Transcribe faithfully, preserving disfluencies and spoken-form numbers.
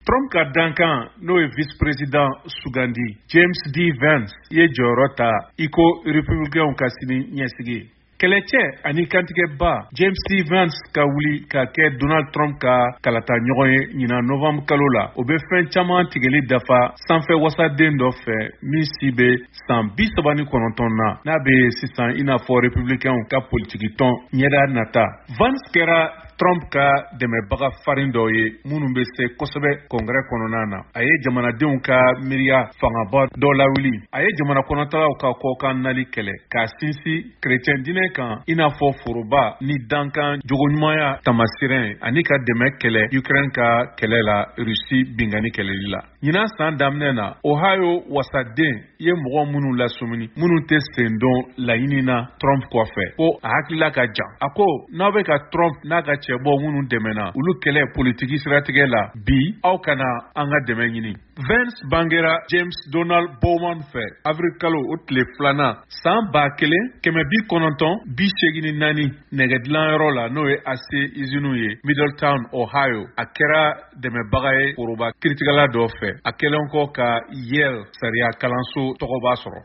Trump ka dankan n'o ye vice-président sugandi James D. Vance ye jɔyɔrɔ ta iko républicains ka sini ɲɛsigi. Kɛlɛcɛ ani kantigɛba James D. Vance ka wuli ka kɛ Donald Trump ka kalata ɲɔgɔn ye ɲina novembre kalo la. O bɛ fɛn caman tigɛli dafa sanfɛ wasaden dɔ fɛ min si bɛ san bi saba ni kɔnɔntɔn na n'a bɛ sisan i n'a fɔ républicains ka politiki tɔn ɲɛda nata. Vance kɛra Trump ka dɛmɛbaga farin dɔ ye minnu bɛ se kosɛbɛ kɔngrɛ kɔnɔna na. A ye jamanadenw ka miiriya fangaba dɔ lawuli. A ye jamana kɔnɔtalaw ka kɔkan nali kɛlɛ k'a sinsin chrétien dinɛ kan i n'a fɔ foroba ni dankan jogoɲumanya tamasirɛn ani ka dɛmɛ kɛlɛ Ukraine ka kɛlɛ la Rusi bingani kɛlɛli la. Ɲinan san daminɛ na Ohio wasaden ye mɔgɔ minnu lasumuni minnu tɛ sen don laɲini na Trump kɔfɛ ko a hakilila ka jan. A ko n'aw bɛ ka Trump n'a ka cɛ bɔ minnu dɛmɛna olu kɛlɛ politiki siratigɛ la bi aw kana an ka dɛmɛ ɲini. Vance bangera James Donald Bowman fɛ avril kalo o tile filanan san ba kelen kɛmɛ bi kɔnɔntɔn bi segin naani nɛgɛdilanyɔrɔ la n'o ye ase izinu ye Middletown Ohio. A kɛra dɛmɛbaga ye foroba kiritigɛla dɔ fɛ a kɛlen kɔ ka Yale sariya kalanso tɔgɔba sɔrɔ.